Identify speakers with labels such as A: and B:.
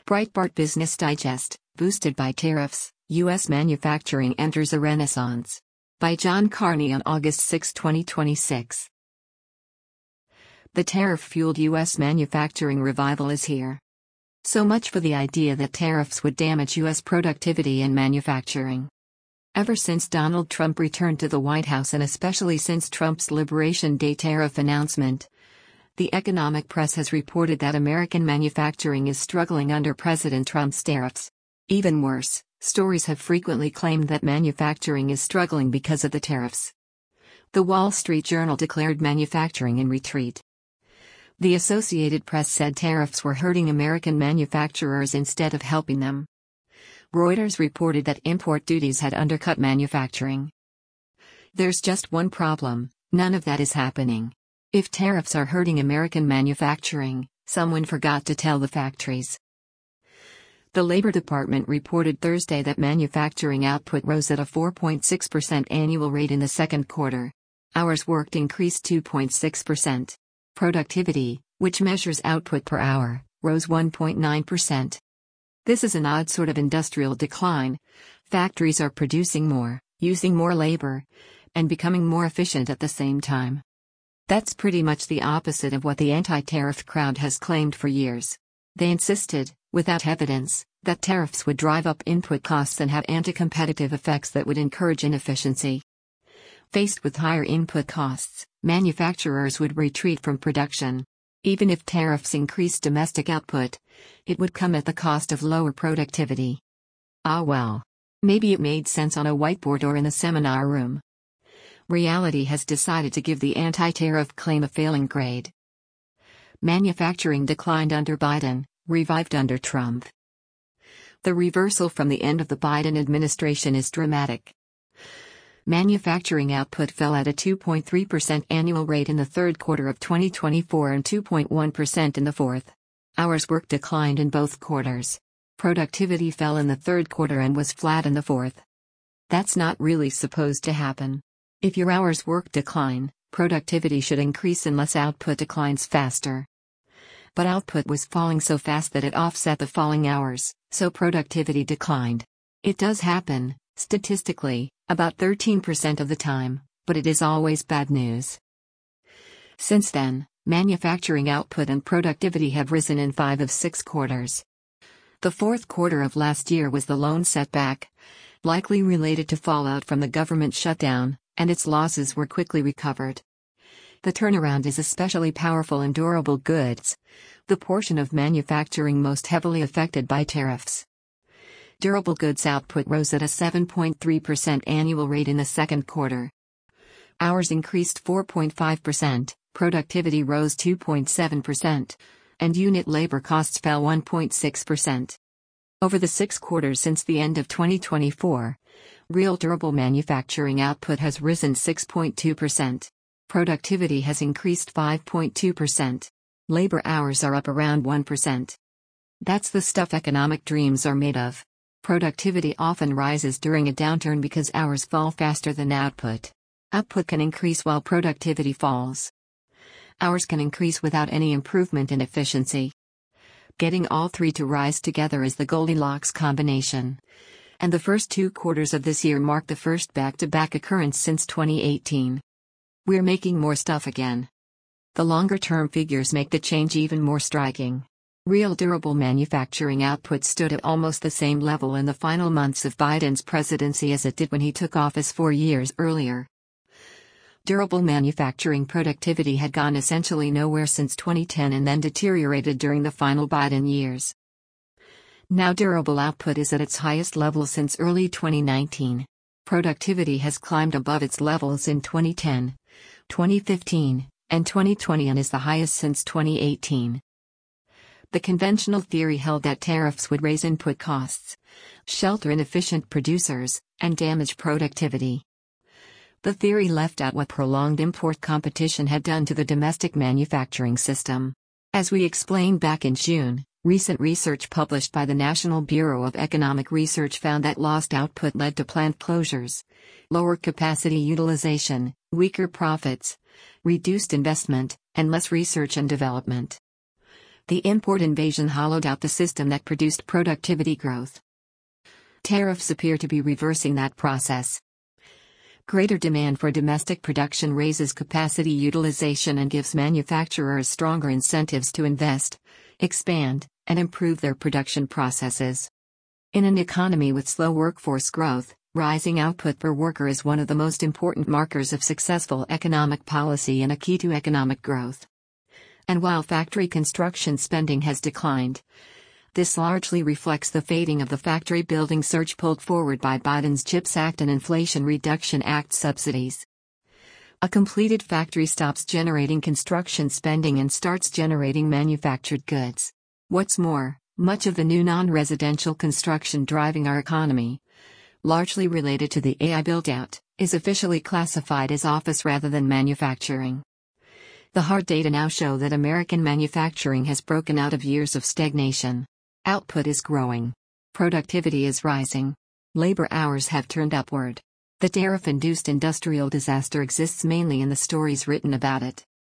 A: Breitbart Business Digest, boosted by tariffs, U.S. manufacturing enters a renaissance. By John Carney on August 6, 2026. The tariff-fueled U.S. manufacturing revival is here. So much for the idea that tariffs would damage U.S. productivity and manufacturing. Ever since Donald Trump returned to the White House and especially since Trump's Liberation Day tariff announcement, the economic press has reported that American manufacturing is struggling under President Trump's tariffs. Even worse, stories have frequently claimed that manufacturing is struggling because of the tariffs. The Wall Street Journal declared manufacturing in retreat. The Associated Press said tariffs were hurting American manufacturers instead of helping them. Reuters reported that import duties had undercut manufacturing. There's just one problem: none of that is happening. If tariffs are hurting American manufacturing, someone forgot to tell the factories. The Labor Department reported Thursday that manufacturing output rose at a 4.6% annual rate in the second quarter. Hours worked increased 2.6%. Productivity, which measures output per hour, rose 1.9%. This is an odd sort of industrial decline. Factories are producing more, using more labor, and becoming more efficient at the same time. That's pretty much the opposite of what the anti-tariff crowd has claimed for years. They insisted, without evidence, that tariffs would drive up input costs and have anti-competitive effects that would encourage inefficiency. Faced with higher input costs, manufacturers would retreat from production. Even if tariffs increased domestic output, it would come at the cost of lower productivity. Ah well. Maybe it made sense on a whiteboard or in a seminar room. Reality has decided to give the anti-tariff claim a failing grade. Manufacturing declined under Biden, revived under Trump. The reversal from the end of the Biden administration is dramatic. Manufacturing output fell at a 2.3% annual rate in the third quarter of 2024 and 2.1% in the fourth. Hours worked declined in both quarters. Productivity fell in the third quarter and was flat in the fourth. That's not really supposed to happen. If your hours worked decline, productivity should increase unless output declines faster. But output was falling so fast that it offset the falling hours, so productivity declined. It does happen, statistically, about 13% of the time, but it is always bad news. Since then, manufacturing output and productivity have risen in 5 of 6 quarters. The fourth quarter of last year was the lone setback, likely related to fallout from the government shutdown, and its losses were quickly recovered. The turnaround is especially powerful in durable goods, the portion of manufacturing most heavily affected by tariffs. Durable goods output rose at a 7.3% annual rate in the second quarter. Hours increased 4.5%, productivity rose 2.7%, and unit labor costs fell 1.6%. Over the 6 quarters since the end of 2024, real durable manufacturing output has risen 6.2%. Productivity has increased 5.2%. Labor hours are up around 1%. That's the stuff economic dreams are made of. Productivity often rises during a downturn because hours fall faster than output. Output can increase while productivity falls. Hours can increase without any improvement in efficiency. Getting all three to rise together is the Goldilocks combination. And the first 2 quarters of this year mark the first back-to-back occurrence since 2018. We're making more stuff again. The longer-term figures make the change even more striking. Real durable manufacturing output stood at almost the same level in the final months of Biden's presidency as it did when he took office 4 years earlier. Durable manufacturing productivity had gone essentially nowhere since 2010 and then deteriorated during the final Biden years. Now durable output is at its highest level since early 2019. Productivity has climbed above its levels in 2010, 2015, and 2020 and is the highest since 2018. The conventional theory held that tariffs would raise input costs, shelter inefficient producers, and damage productivity. The theory left out what prolonged import competition had done to the domestic manufacturing system. As we explained back in June, recent research published by the National Bureau of Economic Research found that lost output led to plant closures, lower capacity utilization, weaker profits, reduced investment, and less research and development. The import invasion hollowed out the system that produced productivity growth. Tariffs appear to be reversing that process. Greater demand for domestic production raises capacity utilization and gives manufacturers stronger incentives to invest, expand, and improve their production processes. In an economy with slow workforce growth, rising output per worker is one of the most important markers of successful economic policy and a key to economic growth. And while factory construction spending has declined, this largely reflects the fading of the factory building surge pulled forward by Biden's CHIPS Act and Inflation Reduction Act subsidies. A completed factory stops generating construction spending and starts generating manufactured goods. What's more, much of the new non-residential construction driving our economy, largely related to the AI build-out, is officially classified as office rather than manufacturing. The hard data now show that American manufacturing has broken out of years of stagnation. Output is growing. Productivity is rising. Labor hours have turned upward. The tariff-induced industrial disaster exists mainly in the stories written about it.